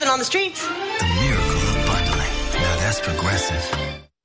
person on the streets. The miracle of bundling. Now that's progressive.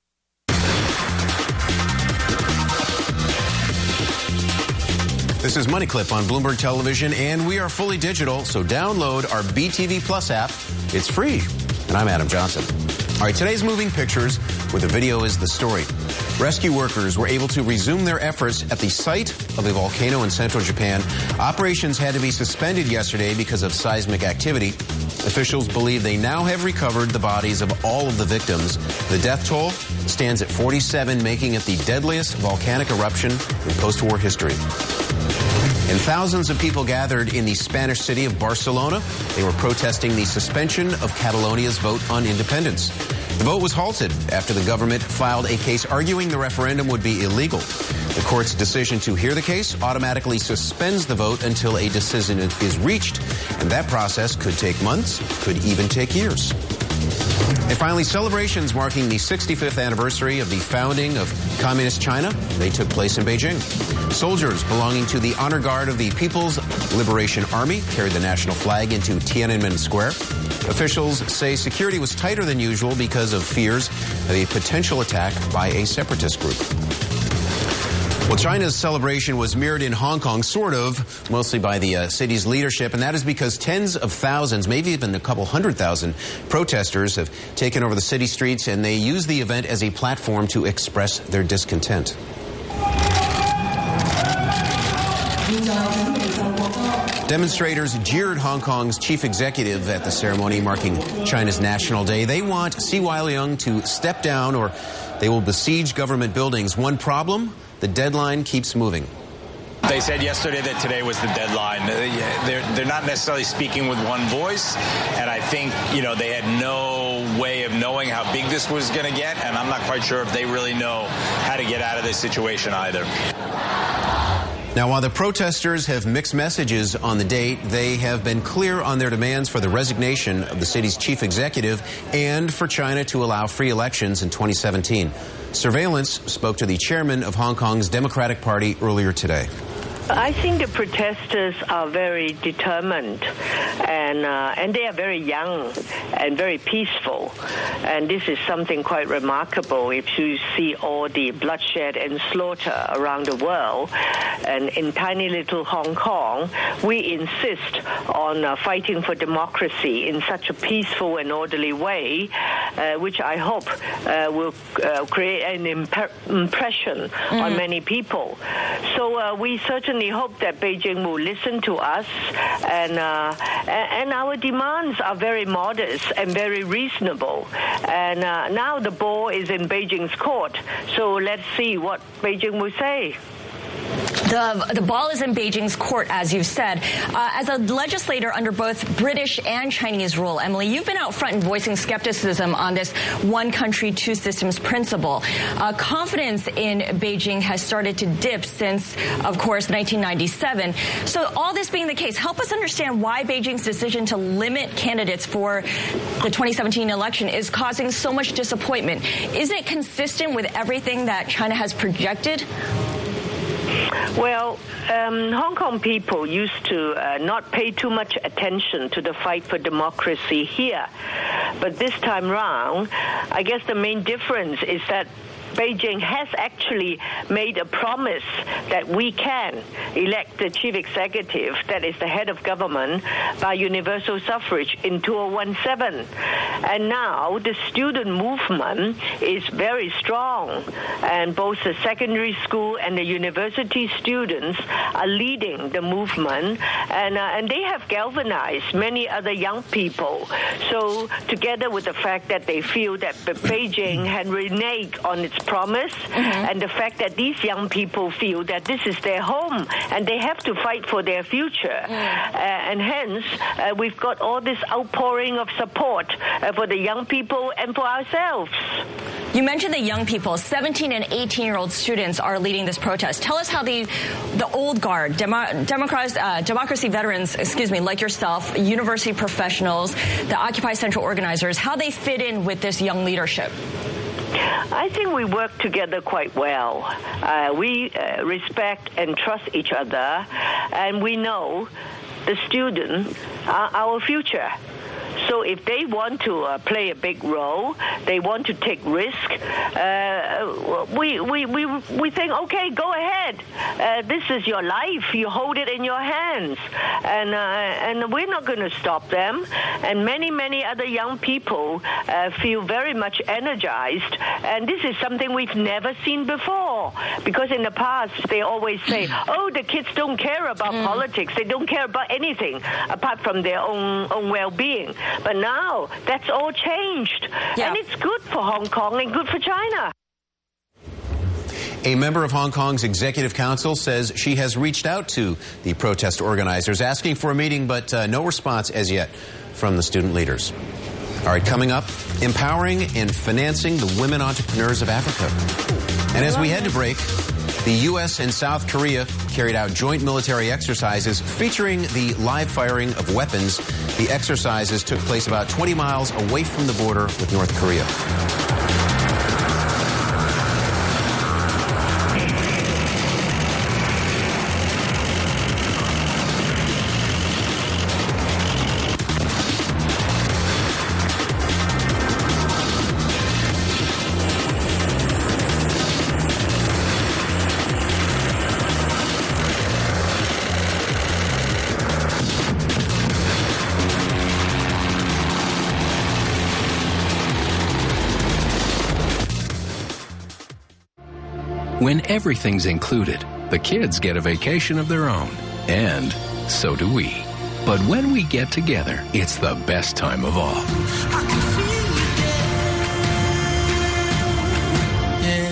This is Money Clip on Bloomberg Television, and we are fully digital, so download our BTV Plus app. It's free. And I'm Adam Johnson. All right, today's moving pictures, where the video is the story. Rescue workers were able to resume their efforts at the site of a volcano in central Japan. Operations had to be suspended yesterday because of seismic activity. Officials believe they now have recovered the bodies of all of the victims. The death toll stands at 47, making it the deadliest volcanic eruption in post-war history. And thousands of people gathered in the Spanish city of Barcelona. They were protesting the suspension of Catalonia's vote on independence. The vote was halted after the government filed a case arguing the referendum would be illegal. The court's decision to hear the case automatically suspends the vote until a decision is reached, and that process could take months, could even take years. And finally, celebrations marking the 65th anniversary of the founding of Communist China. They took place in Beijing. Soldiers belonging to the Honor Guard of the People's Liberation Army carried the national flag into Tiananmen Square. Officials say security was tighter than usual because of fears of a potential attack by a separatist group. Well, China's celebration was mirrored in Hong Kong, sort of, mostly by the city's leadership, and that is because tens of thousands, maybe even a couple 100,000 protesters have taken over the city streets, and they use the event as a platform to express their discontent. Demonstrators jeered Hong Kong's chief executive at the ceremony marking China's National Day. They want CY Leung to step down or they will besiege government buildings. One problem? The deadline keeps moving. They said yesterday that today was the deadline. They're not necessarily speaking with one voice, and I think, they had no way of knowing how big this was going to get, and I'm not quite sure if they really know how to get out of this situation either. Now, while the protesters have mixed messages on the date, they have been clear on their demands for the resignation of the city's chief executive and for China to allow free elections in 2017. Surveillance spoke to the chairman of Hong Kong's Democratic Party earlier today. I think the protesters are very determined, and they are very young and very peaceful. And this is something quite remarkable if you see all the bloodshed and slaughter around the world. And in tiny little Hong Kong, we insist on fighting for democracy in such a peaceful and orderly way, which I hope will create an impression on many people. So we certainly hope that Beijing will listen to us, and our demands are very modest and very reasonable. And now the ball is in Beijing's court, so let's see what Beijing will say. The ball is in Beijing's court, as you've said. As a legislator under both British and Chinese rule, Emily, you've been out front and voicing skepticism on this one country, two systems principle. Confidence in Beijing has started to dip since, of course, 1997. So all this being the case, help us understand why Beijing's decision to limit candidates for the 2017 election is causing so much disappointment. Isn't it consistent with everything that China has projected? Well, Hong Kong people used to not pay too much attention to the fight for democracy here. But this time round, I guess the main difference is that Beijing has actually made a promise that we can elect the chief executive, that is the head of government, by universal suffrage in 2017. And now the student movement is very strong, and both the secondary school and the university students are leading the movement, and they have galvanized many other young people. So together with the fact that they feel that Beijing had reneged on its promise, and the fact that these young people feel that this is their home and they have to fight for their future. And hence, we've got all this outpouring of support for the young people and for ourselves. You mentioned the young people. 17 and 18-year-old students are leading this protest. Tell us how the old guard, democracy veterans, like yourself, university professionals, the Occupy Central organizers, how they fit in with this young leadership. I think we work together quite well. We respect and trust each other, and we know the students are our future. So if they want to play a big role, they want to take risk, we think, okay, go ahead. This is your life. You hold it in your hands. And we're not going to stop them. And many, many other young people feel very much energized. And this is something we've never seen before. Because in the past, they always say, oh, the kids don't care about politics. They don't care about anything apart from their own well-being. But now, that's all changed. Yeah. And it's good for Hong Kong and good for China. A member of Hong Kong's Executive Council says she has reached out to the protest organizers asking for a meeting, but no response as yet from the student leaders. All right, coming up, empowering and financing the women entrepreneurs of Africa. And as we head to break, the U.S. and South Korea carried out joint military exercises featuring the live firing of weapons. The exercises took place about 20 miles away from the border with North Korea. When everything's included, the kids get a vacation of their own, and so do we. But when we get together, it's the best time of all. I can feel you there.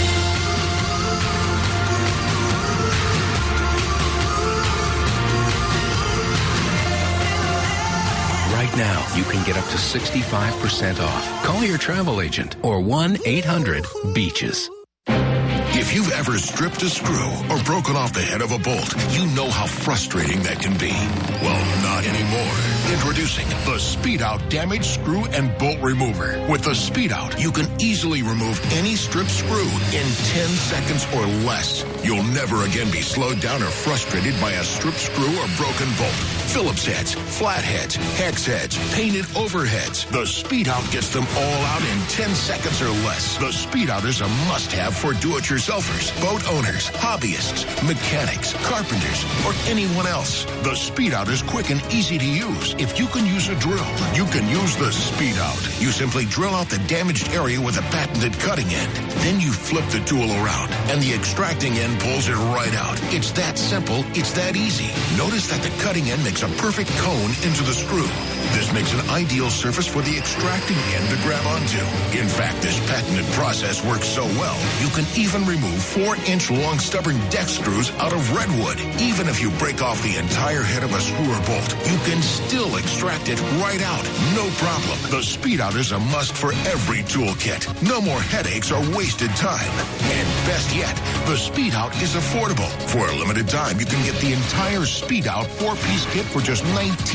Right now, you can get up to 65% off. Call your travel agent or 1-800-BEACHES. If you've ever stripped a screw or broken off the head of a bolt, you know how frustrating that can be. Well, not anymore. Introducing the Speed Out Damaged Screw and Bolt Remover. With the Speed Out, you can easily remove any stripped screw in 10 seconds or less. You'll never again be slowed down or frustrated by a stripped screw or broken bolt. Phillips heads, flat heads, hex heads, painted overheads. The Speed Out gets them all out in 10 seconds or less. The Speed Out is a must-have for do-it-yourselfers, boat owners, hobbyists, mechanics, carpenters, or anyone else. The Speed Out is quick and easy to use. If you can use a drill, you can use the Speed Out. You simply drill out the damaged area with a patented cutting end. Then you flip the tool around, and the extracting end pulls it right out. It's that simple. It's that easy. Notice that the cutting end makes a perfect cone into the screw. This makes an ideal surface for the extracting end to grab onto. In fact, this patented process works so well, you can even remove 4-inch long stubborn deck screws out of redwood. Even if you break off the entire head of a screw or bolt, you can still extract it right out. No problem. The Speed Out is a must for every toolkit. No more headaches or wasted time. And best yet, the Speed Out is affordable. For a limited time, you can get the entire Speed Out 4-piece kit for just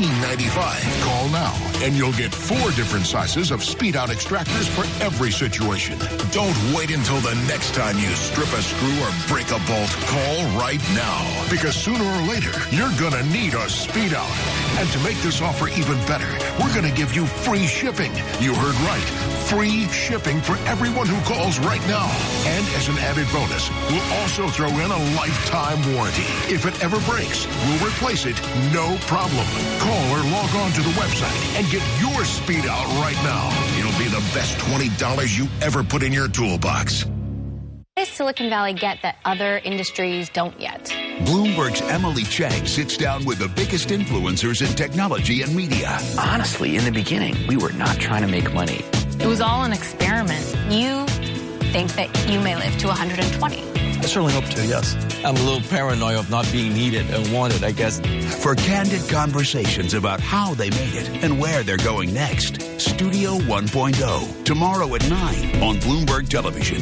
$19.95. Call now, and you'll get 4 different sizes of Speed Out extractors for every situation. Don't wait until the next time you strip a screw or break a bolt. Call right now, because sooner or later, you're gonna need a Speed Out. And to make this offer even better, we're gonna give you free shipping. You heard right. Free shipping for everyone who calls right now. And as an added bonus, we'll also throw in a lifetime warranty. If it ever breaks, we'll replace it, no problem. Call or log on to the website and get your Speed Out right now. It'll be the best $20 you ever put in your toolbox. What does Silicon Valley get that other industries don't yet? Bloomberg's Emily Chang sits down with the biggest influencers in technology and media. Honestly, in the beginning, we were not trying to make money. It was all an experiment. You think that you may live to 120. I certainly hope to, yes. I'm a little paranoid of not being needed and wanted, I guess. For candid conversations about how they made it and where they're going next. Studio 1.0, tomorrow at 9 on Bloomberg Television.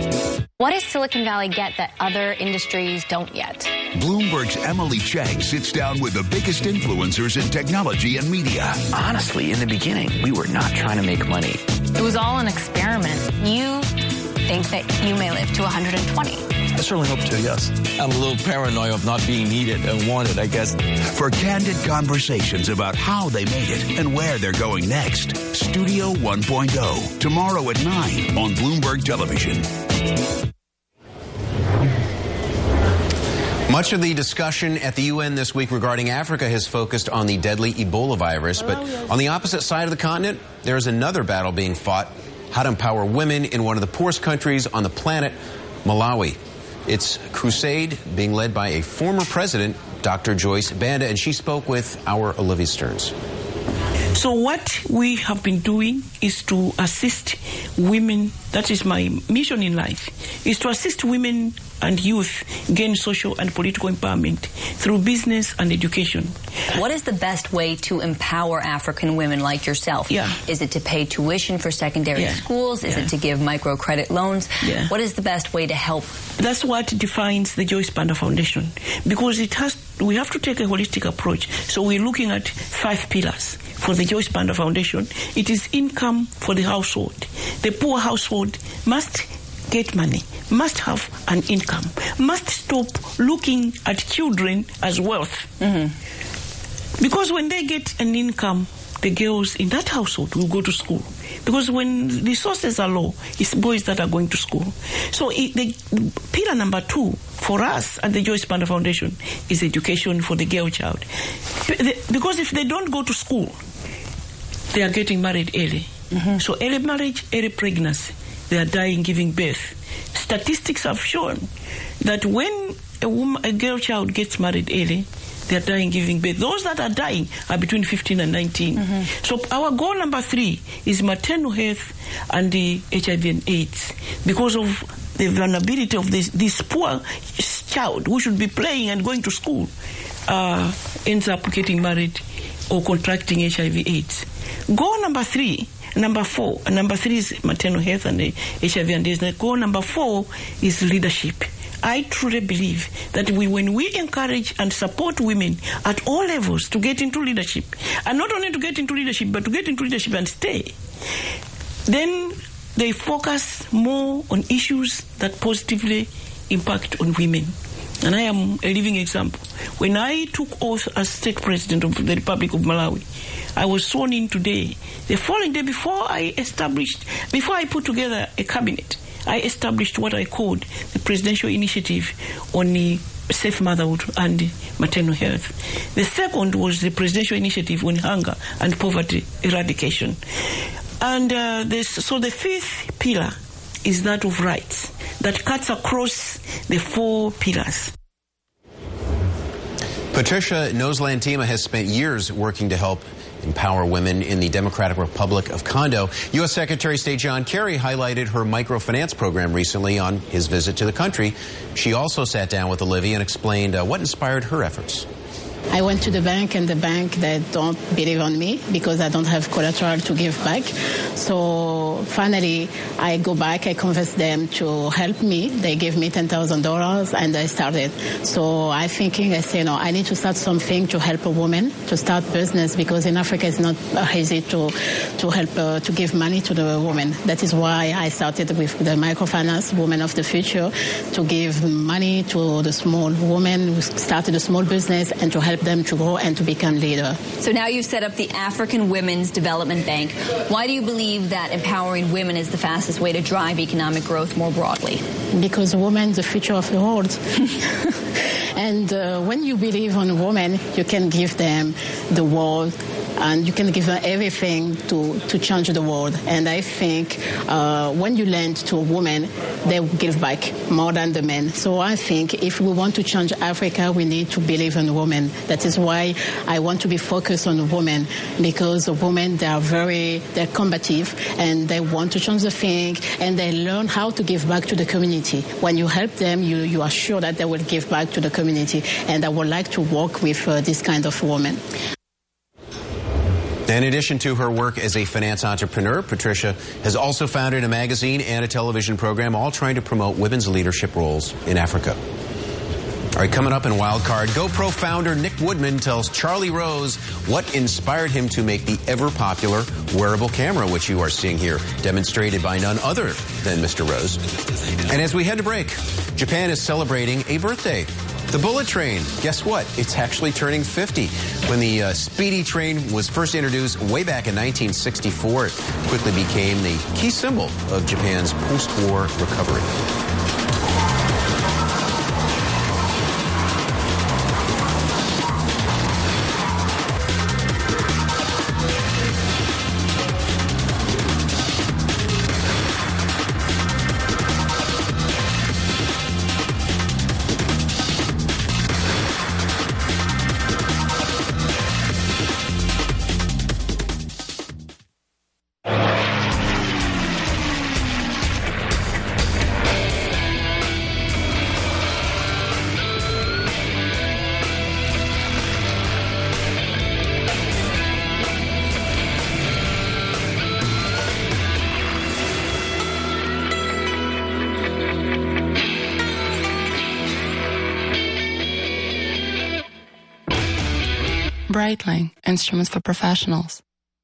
What does Silicon Valley get that other industries don't yet? Bloomberg's Emily Chang sits down with the biggest influencers in technology and media. Honestly, in the beginning, we were not trying to make money. It was all an experiment. You think that you may live to 120. I I certainly hope to, yes. I'm a little paranoid of not being needed and wanted, I guess. For candid conversations about how they made it and where they're going next, Studio 1.0, tomorrow at 9 on Bloomberg Television. Much of the discussion at the UN this week regarding Africa has focused on the deadly Ebola virus. But on the opposite side of the continent, there is another battle being fought: how to empower women in one of the poorest countries on the planet, Malawi. It's a crusade being led by a former president, Dr. Joyce Banda, and she spoke with our Olivia Stearns. So what we have been doing is to assist women. That is my mission in life, is to assist women and youth gain social and political empowerment through business and education. What is the best way to empower African women like yourself? Yeah. Is it to pay tuition for secondary schools? Is it to give microcredit loans? Yeah. What is the best way to help? That's what defines the Joyce Banda Foundation, because we have to take a holistic approach. So we're looking at 5 pillars for the Joyce Banda Foundation. It is income for the household. The poor household must get money, must have an income, must stop looking at children as wealth. Mm-hmm. Because when they get an income, the girls in that household will go to school. Because when resources are low, it's boys that are going to school. So the pillar number 2 for us at the Joyce Banda Foundation is education for the girl child. Because if they don't go to school, they are getting married early. Mm-hmm. So early marriage, early pregnancy, they are dying giving birth. Statistics have shown that when a girl child gets married early, they are dying giving birth. Those that are dying are between 15 and 19. Mm-hmm. So our goal number 3 is maternal health and the HIV and AIDS. Because of the vulnerability of this poor child who should be playing and going to school ends up getting married or contracting HIV AIDS. Goal number 3. Number 4 is maternal health and HIV and AIDS. Goal number 4 is leadership. I truly believe that when we encourage and support women at all levels to get into leadership, and not only to get into leadership, but to get into leadership and stay, then they focus more on issues that positively impact on women. And I am a living example. When I took oath as state president of the Republic of Malawi, I was sworn in today. The following day, before I put together a cabinet, I established what I called the Presidential Initiative on the Safe Motherhood and Maternal Health. The second was the Presidential Initiative on Hunger and Poverty Eradication. And so the 5th pillar is that of rights that cuts across the 4 pillars. Patricia Nozlantima has spent years working to help empower women in the Democratic Republic of Congo. U.S. Secretary of State John Kerry highlighted her microfinance program recently on his visit to the country. She also sat down with Olivia and explained what inspired her efforts. I went to the bank, and the bank, they don't believe on me because I don't have collateral to give back. So finally, I go back, I convince them to help me. They gave me $10,000, and I started. So I say, no, I need to start something to help a woman to start business, because in Africa it's not easy to help, to give money to the woman. That is why I started with the microfinance, Women of the Future, to give money to the small women who started a small business and to help them to grow and to become leader. So now you've set up the African Women's Development Bank. Why do you believe that empowering women is the fastest way to drive economic growth more broadly? Because women are the future of the world. And when you believe on women, you can give them the world, and you can give them everything to change the world. And I think when you lend to a woman, they will give back more than the men. So I think if we want to change Africa, we need to believe in women. That is why I want to be focused on women, because women, they're combative, and they want to change the thing, and they learn how to give back to the community. When you help them, you are sure that they will give back to the community. And I would like to work with this kind of woman. In addition to her work as a finance entrepreneur, Patricia has also founded a magazine and a television program, all trying to promote women's leadership roles in Africa. All right, coming up in Wildcard, GoPro founder Nick Woodman tells Charlie Rose what inspired him to make the ever-popular wearable camera, which you are seeing here, demonstrated by none other than Mr. Rose. And as we head to break, Japan is celebrating a birthday. The bullet train, guess what? It's actually turning 50. When the speedy train was first introduced way back in 1964, it quickly became the key symbol of Japan's post-war recovery. Breitling, instruments for professionals.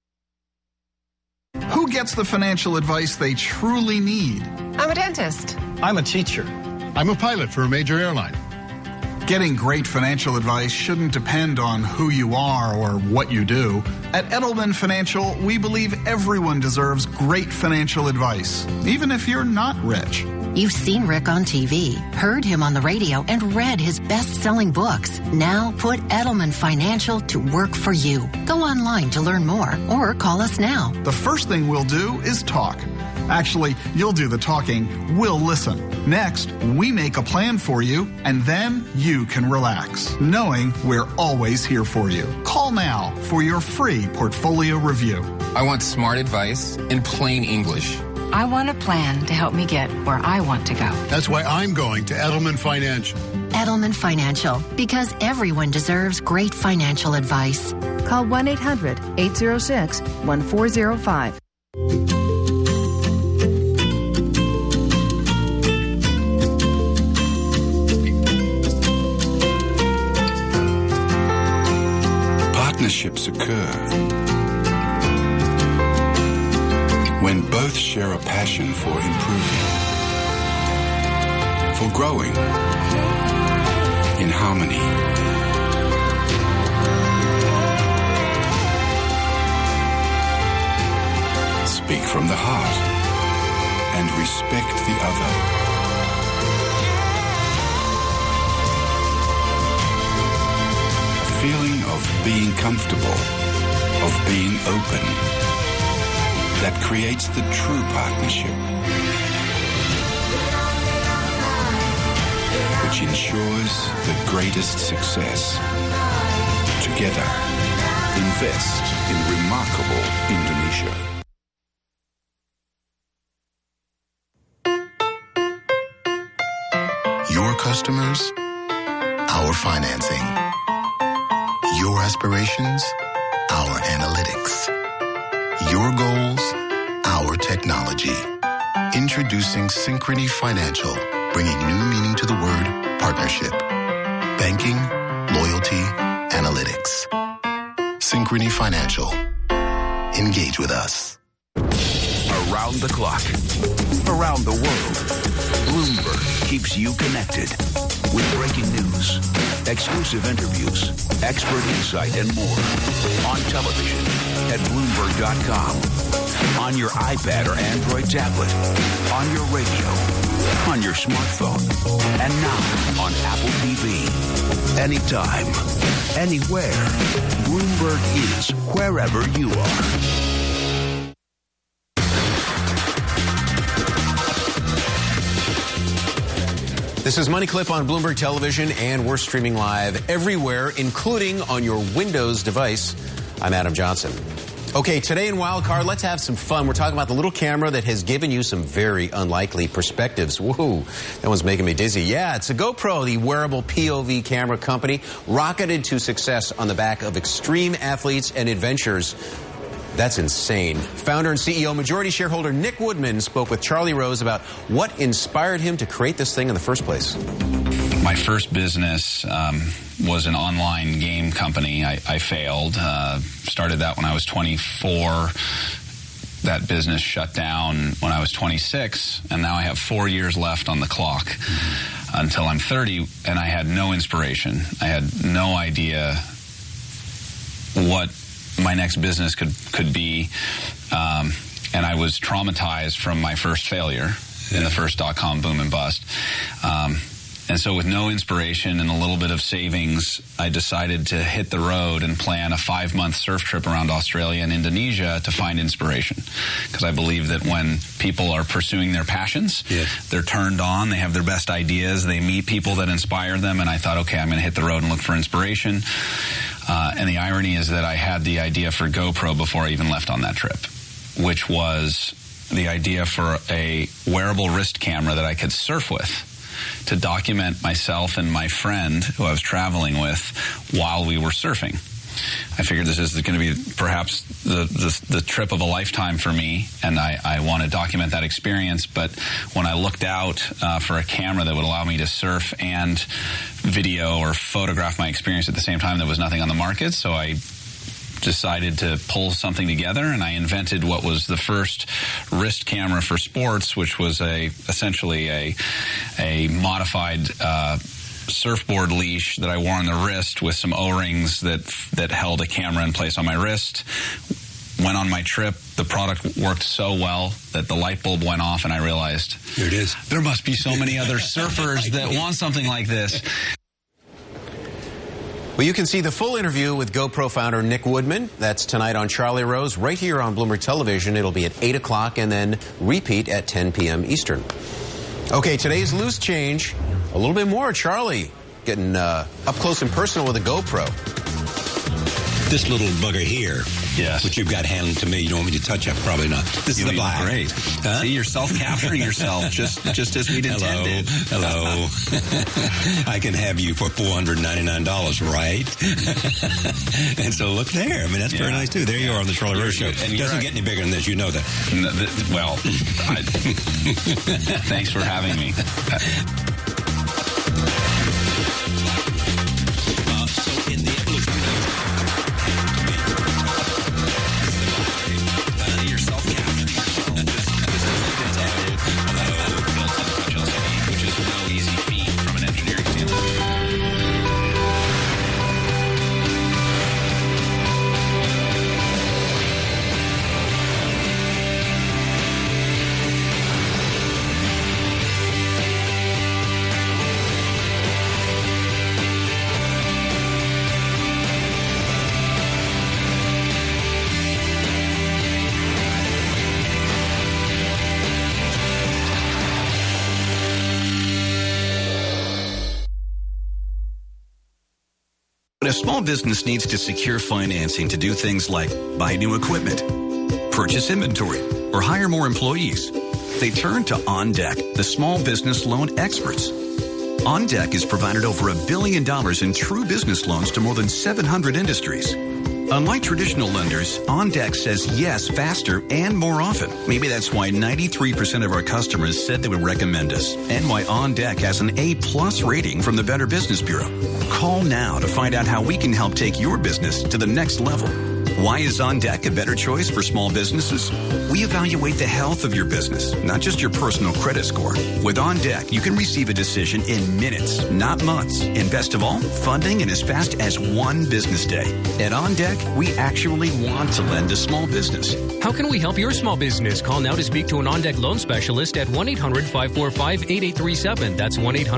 Who gets the financial advice they truly need? I'm a dentist. I'm a teacher. I'm a pilot for a major airline. Getting great financial advice shouldn't depend on who you are or what you do. At Edelman Financial, we believe everyone deserves great financial advice, even if you're not rich. You've seen Rick on TV, heard him on the radio, and read his best-selling books. Now put Edelman Financial to work for you. Go online to learn more or call us now. The first thing we'll do is talk. Actually, you'll do the talking, we'll listen. Next, we make a plan for you, and then you can relax, knowing we're always here for you. Call now for your free portfolio review. I want smart advice in plain English. I want a plan to help me get where I want to go. That's why I'm going to Edelman Financial. Edelman Financial, because everyone deserves great financial advice. Call 1-800-806-1405. Partnerships occur when both share a passion for improving, for growing in harmony. Speak from the heart and respect the other. A feeling of being comfortable, of being open, that creates the true partnership, which ensures the greatest success. Together, invest in remarkable Indonesia. Your customers, our financing. Your aspirations, our analytics. Your goals, our technology. Introducing Synchrony Financial, bringing new meaning to the word partnership. Banking, loyalty, analytics. Synchrony Financial. Engage with us. Around the clock, around the world, Bloomberg keeps you connected with breaking news, exclusive interviews, expert insight, and more. On television at Bloomberg.com, on your iPad or Android tablet, on your radio, on your smartphone, and now on Apple TV. Anytime, anywhere, Bloomberg is wherever you are. This is Money Clip on Bloomberg Television, and we're streaming live everywhere, including on your Windows device. I'm Adam Johnson. Okay, today in Wildcard, let's have some fun. We're talking about the little camera that has given you some very unlikely perspectives. Whoa, that one's making me dizzy. Yeah, it's a GoPro, the wearable POV camera company, rocketed to success on the back of extreme athletes and adventures. That's insane. Founder and CEO, majority shareholder Nick Woodman spoke with Charlie Rose about what inspired him to create this thing in the first place. My first business was an online game company. I failed. Started that when I was 24. That business shut down when I was 26, and now I have 4 years left on the clock. until I'm 30, and I had no inspiration. I had no idea what my next business could be, and I was traumatized from my first failure in the first .com boom and bust. And so with no inspiration and a little bit of savings, I decided to hit the road and plan a 5-month surf trip around Australia and Indonesia to find inspiration. Because I believe that when people are pursuing their passions, they're turned on, they have their best ideas, they meet people that inspire them, and I thought, okay, I'm going to hit the road and look for inspiration. And the irony is that I had the idea for GoPro before I even left on that trip, which was the idea for a wearable wrist camera that I could surf with, to document myself and my friend who I was traveling with while we were surfing. I figured this is going to be perhaps the trip of a lifetime for me, and I want to document that experience. But when I looked out for a camera that would allow me to surf and video or photograph my experience at the same time, there was nothing on the market, so I decided to pull something together, and I invented what was the first wrist camera for sports, which was essentially a modified surfboard leash that I wore on the wrist with some O-rings that held a camera in place on my wrist. Went on my trip. The product worked so well that the light bulb went off, and I realized, here it is. There must be so many other surfers that want something like this. Well, you can see the full interview with GoPro founder Nick Woodman. That's tonight on Charlie Rose, right here on Bloomberg Television. It'll be at 8 o'clock and then repeat at 10 p.m. Eastern. Okay, today's Loose Change. A little bit more, Charlie, getting up close and personal with a GoPro. This little bugger here, which you've got handed to me, you don't want me to touch it? Probably not. This is the black. Great. Huh? See, you're self-capturing yourself just as we'd intended. Hello. I can have you for $499, right? And so look there. I mean, that's very nice, too. There you are on the Charlie Rose Show. And it doesn't get any bigger than this. You know that. Well, thanks for having me. When a small business needs to secure financing to do things like buy new equipment, purchase inventory, or hire more employees, they turn to OnDeck, the small business loan experts. OnDeck has provided over $1 billion in true business loans to more than 700 industries. Unlike traditional lenders, OnDeck says yes faster and more often. Maybe that's why 93% of our customers said they would recommend us, and why OnDeck has an A+ rating from the Better Business Bureau. Call now to find out how we can help take your business to the next level. Why is OnDeck a better choice for small businesses? We evaluate the health of your business, not just your personal credit score. With OnDeck, you can receive a decision in minutes, not months. And best of all, funding in as fast as 1 business day. At OnDeck, we actually want to lend to small business. How can we help your small business? Call now to speak to an OnDeck loan specialist at 1-800-545-8837. That's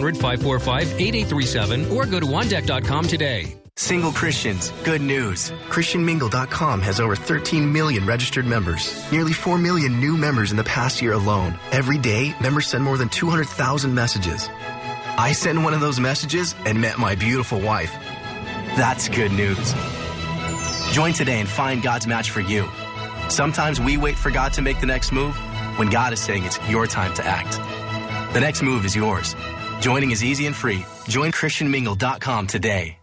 1-800-545-8837. Or go to OnDeck.com today. Single Christians, good news. ChristianMingle.com has over 13 million registered members. Nearly 4 million new members in the past year alone. Every day, members send more than 200,000 messages. I sent one of those messages and met my beautiful wife. That's good news. Join today and find God's match for you. Sometimes we wait for God to make the next move when God is saying it's your time to act. The next move is yours. Joining is easy and free. Join ChristianMingle.com today.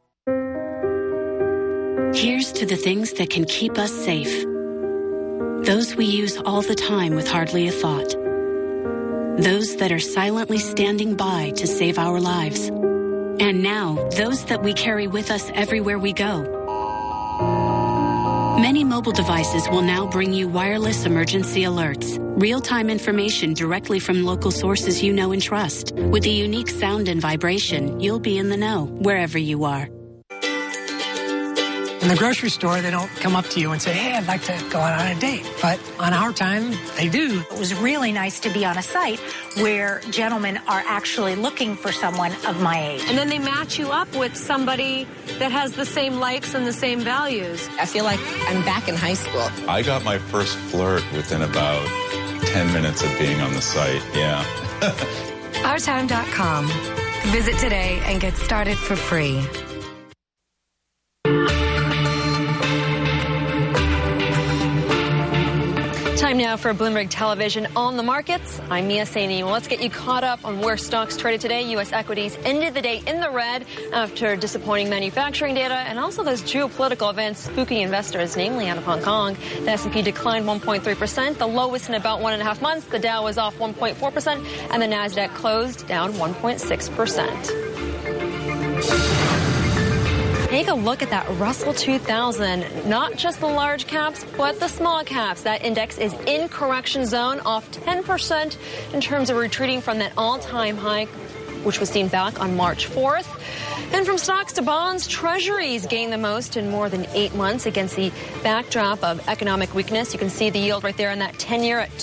Here's to the things that can keep us safe. Those we use all the time with hardly a thought. Those that are silently standing by to save our lives. And now, those that we carry with us everywhere we go. Many mobile devices will now bring you wireless emergency alerts, real-time information directly from local sources you know and trust. With the unique sound and vibration, you'll be in the know wherever you are. In the grocery store, they don't come up to you and say, hey, I'd like to go out on a date. But on our time, they do. It was really nice to be on a site where gentlemen are actually looking for someone of my age. And then they match you up with somebody that has the same likes and the same values. I feel like I'm back in high school. I got my first flirt within about 10 minutes of being on the site, yeah. Ourtown.com. Visit today and get started for free. Time now for Bloomberg Television on the markets. I'm Mia Saini. Well, let's get you caught up on where stocks traded today. U.S. equities ended the day in the red after disappointing manufacturing data and also those geopolitical events spooking investors, namely out of Hong Kong. The S&P declined 1.3%, the lowest in about 1.5 months. The Dow was off 1.4%, and the Nasdaq closed down 1.6%. Take a look at that Russell 2000, not just the large caps, but the small caps. That index is in correction zone, off 10% in terms of retreating from that all-time high, which was seen back on March 4th. And from stocks to bonds, treasuries gained the most in more than 8 months against the backdrop of economic weakness. You can see the yield right there on that 10-year at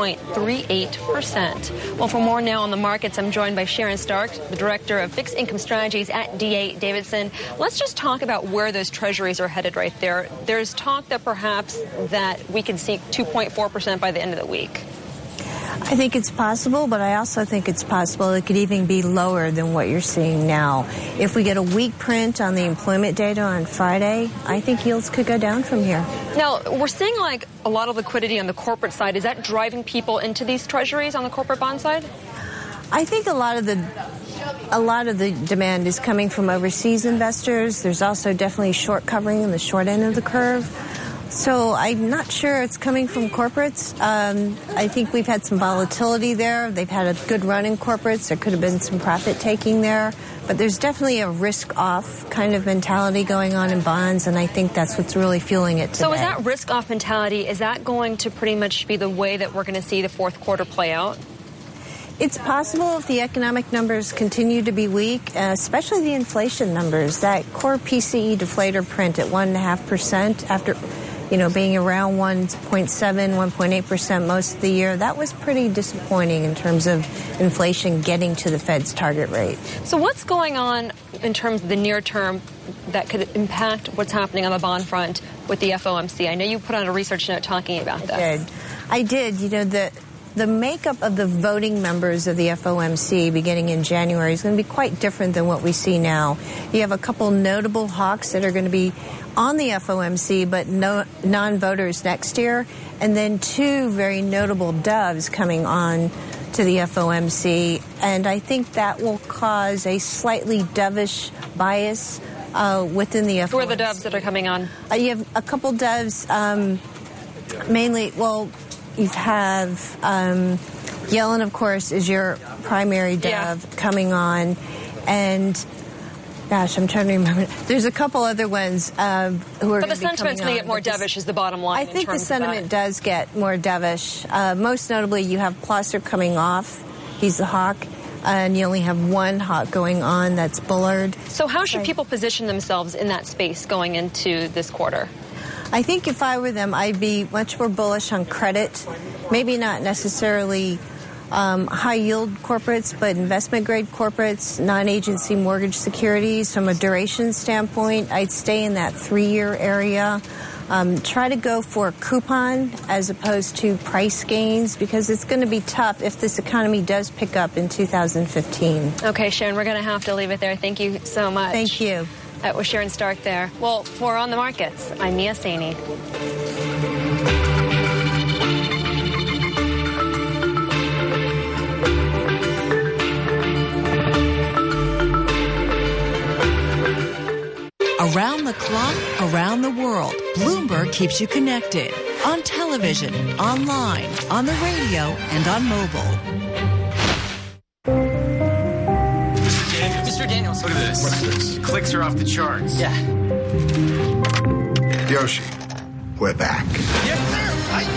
2.38%. Well, for more now on the markets, I'm joined by Sharon Stark, the Director of Fixed Income Strategies at D.A. Davidson. Let's just talk about where those treasuries are headed right there. There's talk that perhaps that we can see 2.4% by the end of the week. I think it's possible, but I also think it's possible it could even be lower than what you're seeing now. If we get a weak print on the employment data on Friday, I think yields could go down from here. Now, we're seeing like a lot of liquidity on the corporate side. Is that driving people into these treasuries on the corporate bond side? I think a lot of the demand is coming from overseas investors. There's also definitely short covering in the short end of the curve. So I'm not sure it's coming from corporates. I think we've had some volatility there. They've had a good run in corporates. There could have been some profit taking there. But there's definitely a risk-off kind of mentality going on in bonds, and I think that's what's really fueling it today. So is that risk-off mentality, is that going to pretty much be the way that we're going to see the fourth quarter play out? It's possible if the economic numbers continue to be weak, especially the inflation numbers. That core PCE deflator print at 1.5% after being around 1.7, 1.8% most of the year, that was pretty disappointing in terms of inflation getting to the Fed's target rate. So what's going on in terms of the near term that could impact what's happening on the bond front with the FOMC? I know you put on a research note talking about this. I did. The makeup of the voting members of the FOMC beginning in January is going to be quite different than what we see now. You have a couple notable hawks that are going to be on the FOMC, but non-voters next year, and then two very notable doves coming on to the FOMC, and I think that will cause a slightly dovish bias within the FOMC. Who are the doves that are coming on? You have a couple doves, mainly, you have Yellen, of course, is your primary dove coming on, and gosh, I'm trying to remember. There's a couple other ones who are going to be coming on. But the sentiment's going to get more dovish is the bottom line. I think the sentiment does get more dovish. Most notably, you have Plosser coming off. He's the hawk. And you only have one hawk going on that's Bullard. So how should people position themselves in that space going into this quarter? I think if I were them, I'd be much more bullish on credit. Maybe not necessarily high-yield corporates, but investment-grade corporates, non-agency mortgage securities. From a duration standpoint, I'd stay in that 3-year area. Try to go for a coupon as opposed to price gains because it's going to be tough if this economy does pick up in 2015. Okay, Sharon, we're going to have to leave it there. Thank you so much. Thank you. That was Sharon Stark there. Well, for On the Markets, I'm Mia Saini. Around the clock, around the world, Bloomberg keeps you connected. On television, online, on the radio, and on mobile. Mr. Daniels, look at this. What's this? Clicks are off the charts. Yeah. Yoshi, we're back. Yes, sir.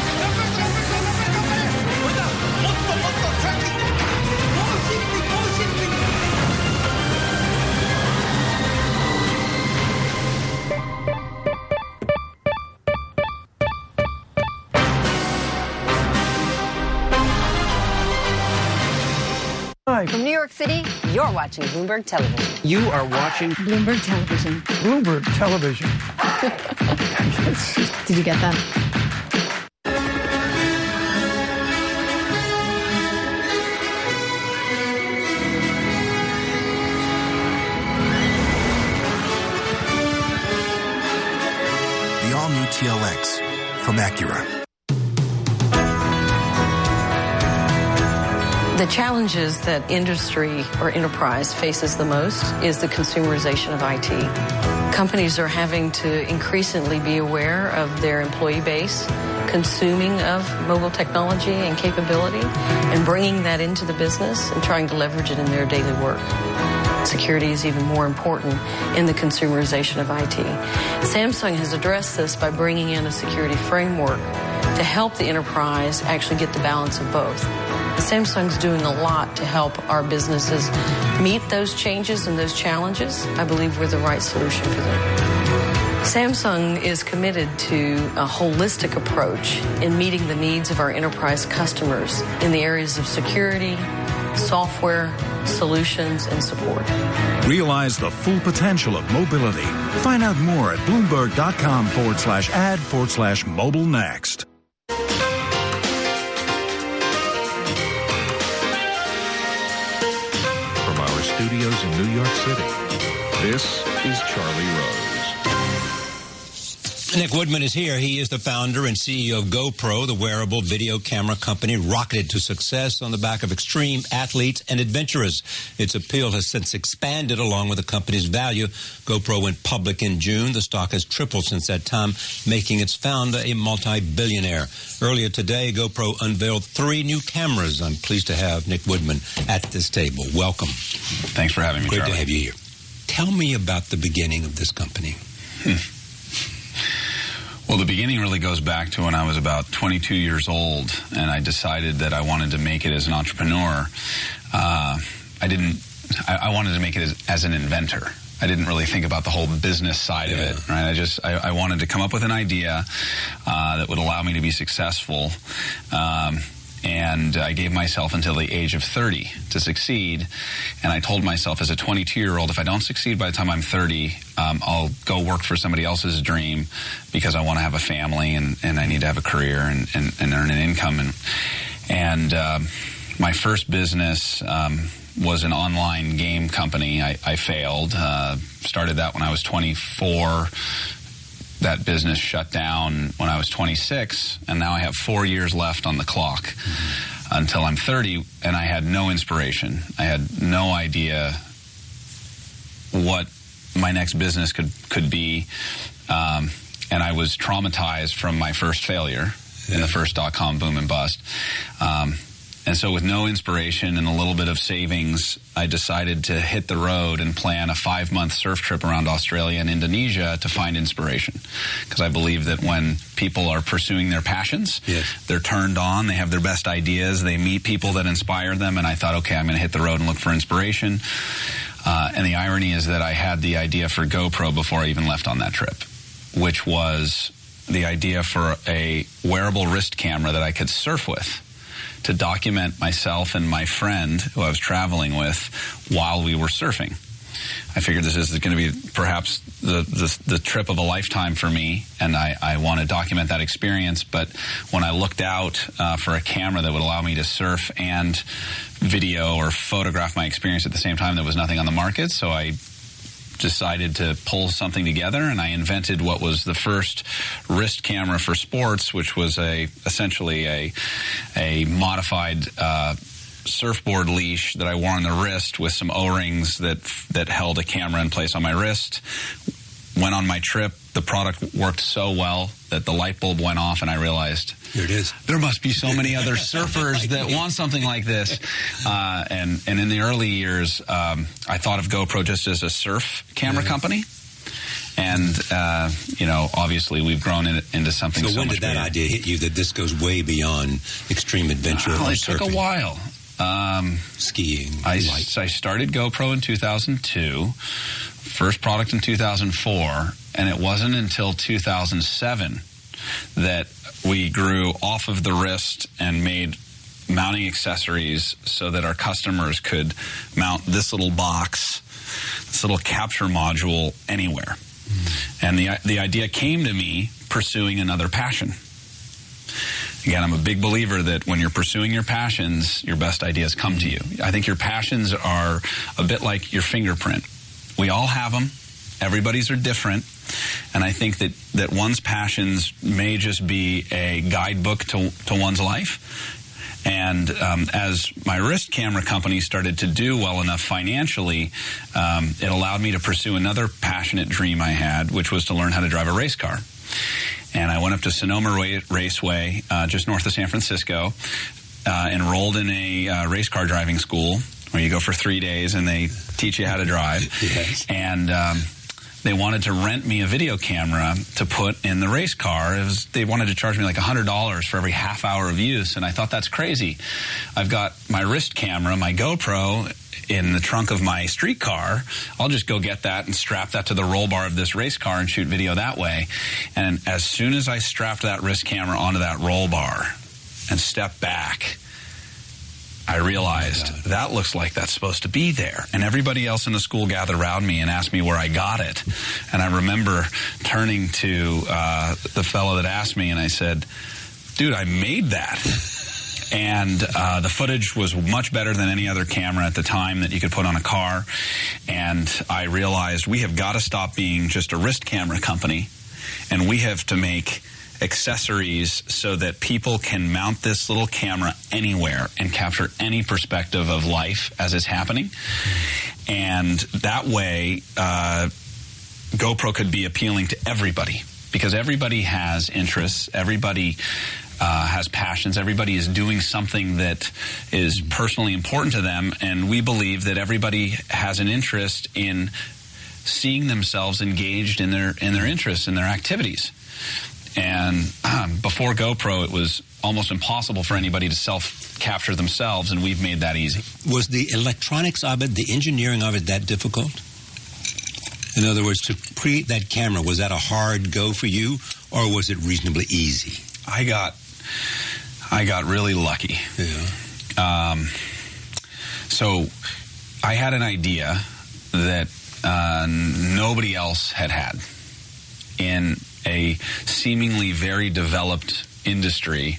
From New York City, you're watching Bloomberg Television. You are watching Bloomberg Television. Bloomberg Television. Did you get that? The all-new TLX from Acura. The challenges that industry or enterprise faces the most is the consumerization of IT. Companies are having to increasingly be aware of their employee base, consuming of mobile technology and capability, and bringing that into the business and trying to leverage it in their daily work. Security is even more important in the consumerization of IT. Samsung has addressed this by bringing in a security framework to help the enterprise actually get the balance of both. Samsung's doing a lot to help our businesses meet those changes and those challenges. I believe we're the right solution for them. Samsung is committed to a holistic approach in meeting the needs of our enterprise customers in the areas of security, software, solutions, and support. Realize the full potential of mobility. Find out more at Bloomberg.com/ad/mobile next. Studios in New York City. This is Charlie Rose. Nick Woodman is here. He is the founder and CEO of GoPro, the wearable video camera company rocketed to success on the back of extreme athletes and adventurers. Its appeal has since expanded along with the company's value. GoPro went public in June. The stock has tripled since that time, making its founder a multi-billionaire. Earlier today, GoPro unveiled 3 new cameras. I'm pleased to have Nick Woodman at this table. Welcome. Thanks for having me, Great Charlie. to have you here. Tell me about the beginning of this company. Well, the beginning really goes back to when I was about 22 years old, and I decided that I wanted to make it as an entrepreneur. I wanted to make it as an inventor. I didn't really think about the whole business side of it, right? I wanted to come up with an idea that would allow me to be successful. And I gave myself until the age of 30 to succeed. And I told myself as a 22-year-old, if I don't succeed by the time I'm 30, I'll go work for somebody else's dream because I want to have a family and I need to have a career and earn an income. And my first business was an online game company. I failed. Started that when I was 24. That business shut down when I was 26, and now I have 4 years left on the clock until I'm 30, and I had no inspiration. I had no idea what my next business could be, and I was traumatized from my first failure in the first .com boom and bust. And so with no inspiration and a little bit of savings, I decided to hit the road and plan a 5-month surf trip around Australia and Indonesia to find inspiration. Because I believe that when people are pursuing their passions, they're turned on, they have their best ideas, they meet people that inspire them, and I thought, okay, I'm going to hit the road and look for inspiration. And the irony is that I had the idea for GoPro before I even left on that trip, which was the idea for a wearable wrist camera that I could surf with, to document myself and my friend who I was traveling with while we were surfing. I figured this is going to be perhaps the trip of a lifetime for me, and I want to document that experience. But when I looked out for a camera that would allow me to surf and video or photograph my experience at the same time, there was nothing on the market, so I decided to pull something together, and I invented what was the first wrist camera for sports, which was essentially a modified surfboard leash that I wore on the wrist with some O-rings that held a camera in place on my wrist. Went on my trip. The product worked so well that the light bulb went off, and I realized, here it is. There must be so many other surfers that want something like this. And in the early years, I thought of GoPro just as a surf camera company. And, obviously we've grown into something so when much did that bigger. idea hit you that this goes way beyond extreme adventure or It surfing? took a while. Skiing. I started GoPro in 2002, first product in 2004, and it wasn't until 2007 that we grew off of the wrist and made mounting accessories so that our customers could mount this little box, this little capture module anywhere. And the idea came to me pursuing another passion. Again, I'm a big believer that when you're pursuing your passions, your best ideas come to you. I think your passions are a bit like your fingerprint. We all have them. Everybody's are different. And I think that one's passions may just be a guidebook to one's life. And as my wrist camera company started to do well enough financially, it allowed me to pursue another passionate dream I had, which was to learn how to drive a race car. And I went up to Sonoma Raceway, just north of San Francisco, enrolled in a race car driving school where you go for 3 days and they teach you how to drive. Yes. And they wanted to rent me a video camera to put in the race car. They wanted to charge me like $100 for every half hour of use, and I thought that's crazy. I've got my wrist camera, my GoPro, in the trunk of my street car. I'll just go get that and strap that to the roll bar of this race car and shoot video that way. And as soon as I strapped that wrist camera onto that roll bar and stepped back, I realized that looks like that's supposed to be there. And everybody else in the school gathered around me and asked me where I got it. And I remember turning to the fellow that asked me, and I said, dude, I made that. And the footage was much better than any other camera at the time that you could put on a car. And I realized we have got to stop being just a wrist camera company, and we have to make accessories so that people can mount this little camera anywhere and capture any perspective of life as it's happening. And that way, GoPro could be appealing to everybody, because everybody has interests, everybody has passions, everybody is doing something that is personally important to them, and we believe that everybody has an interest in seeing themselves engaged in their interests and their activities. And before GoPro, it was almost impossible for anybody to self-capture themselves, and we've made that easy. Was the electronics of it, the engineering of it, that difficult? In other words, to create that camera, was that a hard go for you, or was it reasonably easy? I got really lucky. Yeah. So I had an idea that nobody else had in a seemingly very developed industry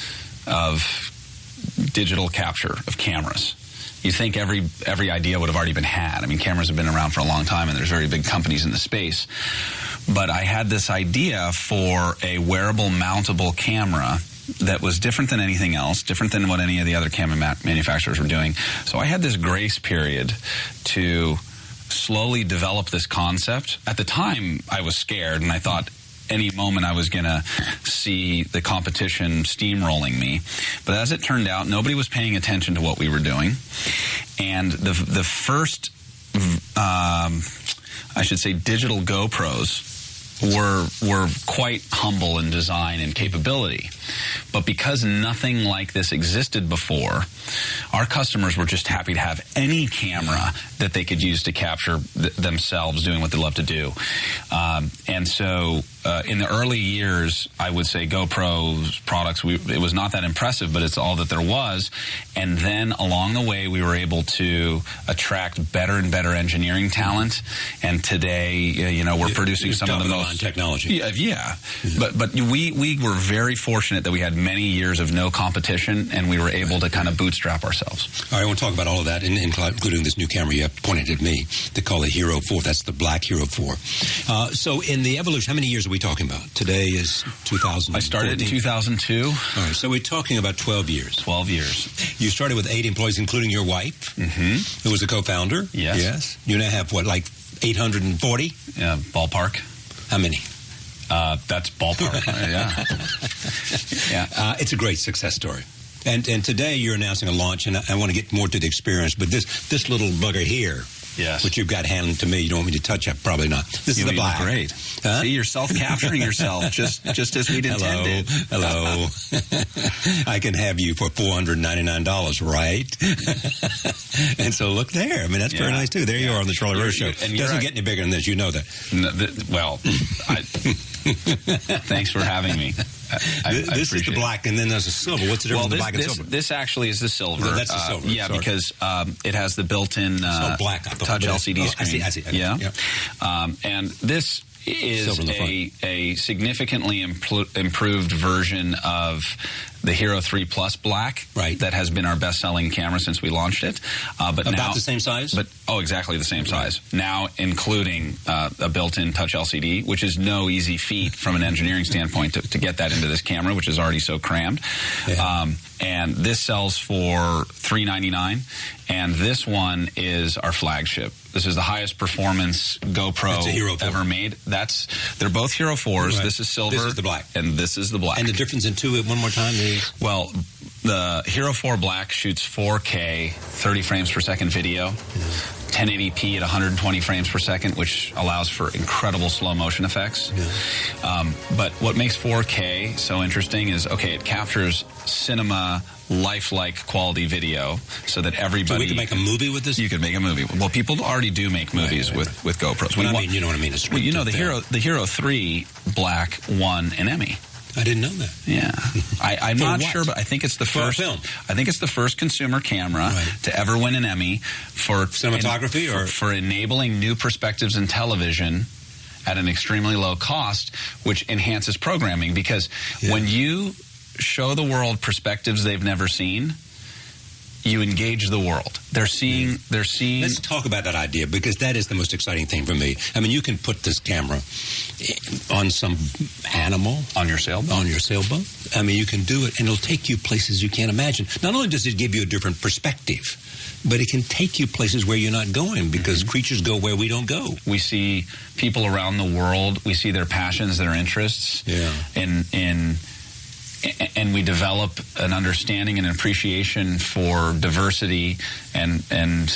of digital capture of cameras. You'd think every idea would have already been had. I mean, cameras have been around for a long time, and there's very big companies in the space. But I had this idea for a wearable mountable camera that was different than anything else, different than what any of the other camera manufacturers were doing. So I had this grace period to slowly develop this concept. At the time, I was scared, and I thought any moment I was going to see the competition steamrolling me. But as it turned out, nobody was paying attention to what we were doing. And the first, I should say, digital GoPros were quite humble in design and capability. But because nothing like this existed before, our customers were just happy to have any camera that they could use to capture themselves doing what they love to do. And so in the early years, I would say GoPro's products, it was not that impressive, but it's all that there was. And then along the way, we were able to attract better and better engineering talent. And today, we're producing some of the most technology. Yeah. But we were very fortunate that we had many years of no competition, and we were able to kind of bootstrap ourselves. All right, I want to talk about all of that, including this new camera you have pointed at me. They call it Hero 4. That's the black Hero 4. So in the evolution, how many years are we talking about? Today is 2000. I started in 2002. All right, so we're talking about 12 years. 12 years. You started with 8 employees, including your wife, who was a co-founder. Yes. You now have, like 840? Yeah, ballpark. How many? That's ballpark. Yeah. It's a great success story. And today you're announcing a launch, and I want to get more to the experience, but this little bugger here, Yes. Which you've got handed to me. You don't want me to touch it? Probably not. This is the black. Great. Huh? See, you're self-capturing yourself just as we'd intended. Hello. I can have you for $499, right? And so look there. I mean, that's very nice, too. There you are on the Charlie Rose Show. And it doesn't get any bigger than this. You know that. No, thanks for having me. This is the black, and then there's a silver. What's the difference between the black and silver? This actually is the silver. That's the silver. Yeah, because it has the built-in black touch LCD screen. I see. Yeah. And this is a significantly improved version of the Hero 3 Plus Black, that has been our best-selling camera since we launched it. But about now, the same size? Exactly the same size. Now including a built-in touch LCD, which is no easy feat from an engineering standpoint to get that into this camera, which is already so crammed. Yeah. And this sells for $399, and this one is our flagship. This is the highest performance GoPro ever made. They're both Hero 4s. Right. This is silver. This is the black. And this is the black. And the difference in two, one more time? Well, the Hero 4 Black shoots 4K, 30 frames per second video. 1080p at 120 frames per second, which allows for incredible slow motion effects. Yeah. But what makes 4K so interesting is, it captures cinema lifelike quality video so that everybody... So we can make a movie with this? You could make a movie. Well, people already do make movies with GoPros. You know what I mean? The Hero 3 Black won an Emmy. I didn't know that. Yeah, I'm not sure, but I think it's the first film. I think it's the first consumer camera to ever win an Emmy for cinematography for enabling new perspectives in television at an extremely low cost, which enhances programming. Because when you show the world perspectives they've never seen, you engage the world. They're seeing. Let's talk about that idea, because that is the most exciting thing for me. I mean, you can put this camera on some animal on your sailboat. I mean, you can do it, and it'll take you places you can't imagine. Not only does it give you a different perspective, but it can take you places where you're not going, because creatures go where we don't go. We see people around the world. We see their passions, their interests. And we develop an understanding and appreciation for diversity and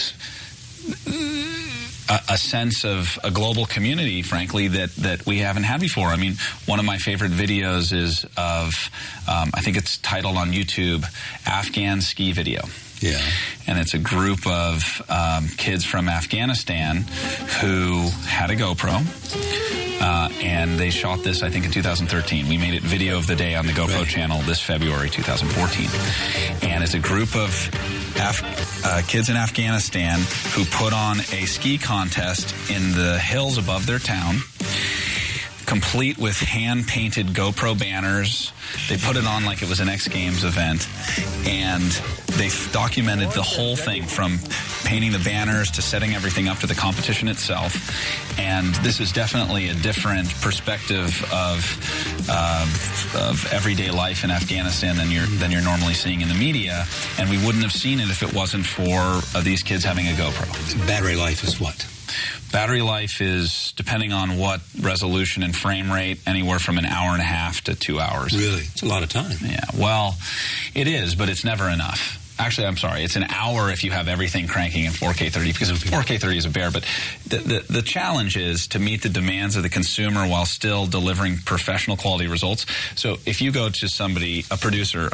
a sense of a global community, frankly, that we haven't had before. I mean, one of my favorite videos is of, I think it's titled on YouTube, Afghan Ski Video. Yeah. And it's a group of kids from Afghanistan who had a GoPro. And they shot this, I think, in 2013. We made it video of the day on the GoPro channel this February 2014. And it's a group of kids in Afghanistan who put on a ski contest in the hills above their town, complete with hand-painted GoPro banners. They put it on like it was an X Games event, and they documented the whole thing from painting the banners to setting everything up to the competition itself. And this is definitely a different perspective of everyday life in Afghanistan than you're normally seeing in the media. And we wouldn't have seen it if it wasn't for these kids having a GoPro. Battery life is what? Battery life is, depending on what resolution and frame rate, anywhere from an hour and a half to 2 hours. Really? It's a lot of time. Yeah. Well, it is, but it's never enough. Actually, I'm sorry. It's an hour if you have everything cranking in 4K 30, because 4K 30 is a bear. But the challenge is to meet the demands of the consumer while still delivering professional quality results. So if you go to somebody, a producer,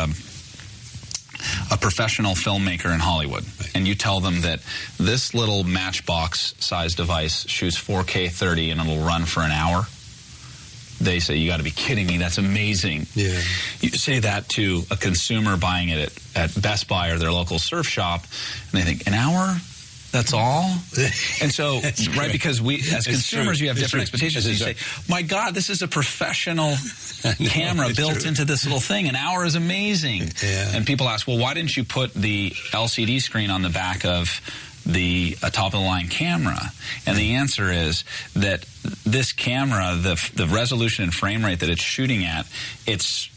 a professional filmmaker in Hollywood, and you tell them that this little matchbox-sized device shoots 4K 30 and it'll run for an hour, they say, you got to be kidding me, that's amazing. Yeah. You say that to a consumer buying it at Best Buy or their local surf shop, and they think, an hour? That's all? And so, right, because we, as consumers, you have different expectations. You say, my God, this is a professional camera built into this little thing. An hour is amazing. Yeah. And people ask, well, why didn't you put the LCD screen on the back of the top-of-the-line camera? And the answer is that this camera, the resolution and frame rate that it's shooting at, it's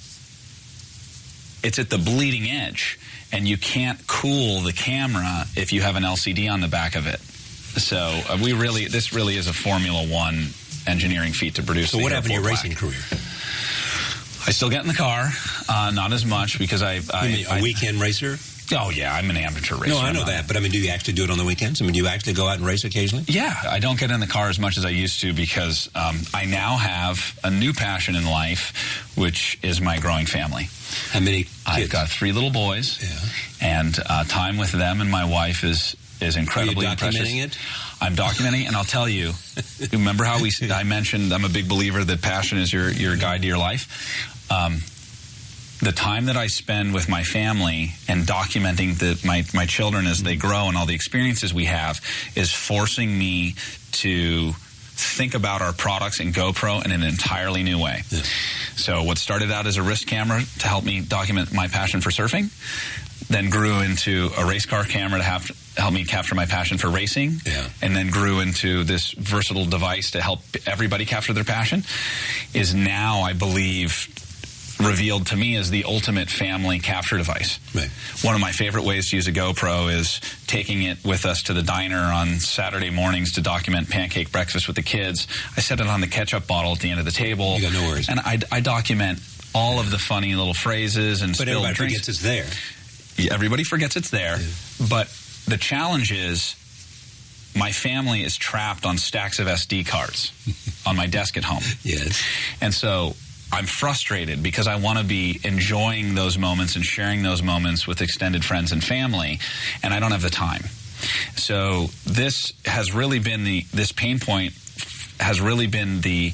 at the bleeding edge. And you can't cool the camera if you have an LCD on the back of it. So this really is a Formula One engineering feat to produce. So what happened to your racing career? I still get in the car, not as much because I a weekend racer. Oh, yeah, I'm an amateur racer. No, I know that, but I mean, do you actually do it on the weekends? I mean, do you actually go out and race occasionally? Yeah, I don't get in the car as much as I used to because I now have a new passion in life, which is my growing family. How many kids? I've got 3 little boys, and time with them and my wife is incredibly precious. Are you documenting it? I'm documenting, and I'll tell you, remember how I mentioned I'm a big believer that passion is your guide to your life? The time that I spend with my family and documenting my children as they grow and all the experiences we have is forcing me to think about our products in GoPro in an entirely new way. Yeah. So what started out as a wrist camera to help me document my passion for surfing, then grew into a race car camera to help me capture my passion for racing, and then grew into this versatile device to help everybody capture their passion, is now, I believe, revealed to me as the ultimate family capture device. Right. One of my favorite ways to use a GoPro is taking it with us to the diner on Saturday mornings to document pancake breakfast with the kids. I set it on the ketchup bottle at the end of the table. You got no worries. And I document all of the funny little phrases and spilled drinks. But everybody forgets it's there. Yeah, everybody forgets it's there. Yeah. But the challenge is my family is trapped on stacks of SD cards on my desk at home. Yes. And so I'm frustrated because I want to be enjoying those moments and sharing those moments with extended friends and family, and I don't have the time. So this has really been this pain point has really been the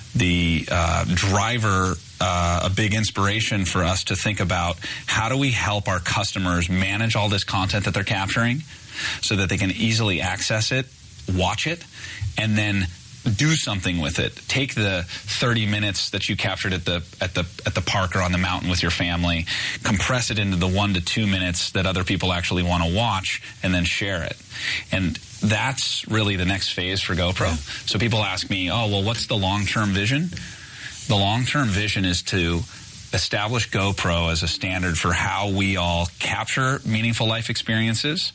driver, a big inspiration for us to think about how do we help our customers manage all this content that they're capturing so that they can easily access it, watch it, and then do something with it. Take the 30 minutes that you captured at the park or on the mountain with your family, compress it into the 1 to 2 minutes that other people actually want to watch, and then share it. And that's really the next phase for GoPro. Yeah. So people ask me, oh, well, what's the long-term vision? The long-term vision is to establish GoPro as a standard for how we all capture meaningful life experiences,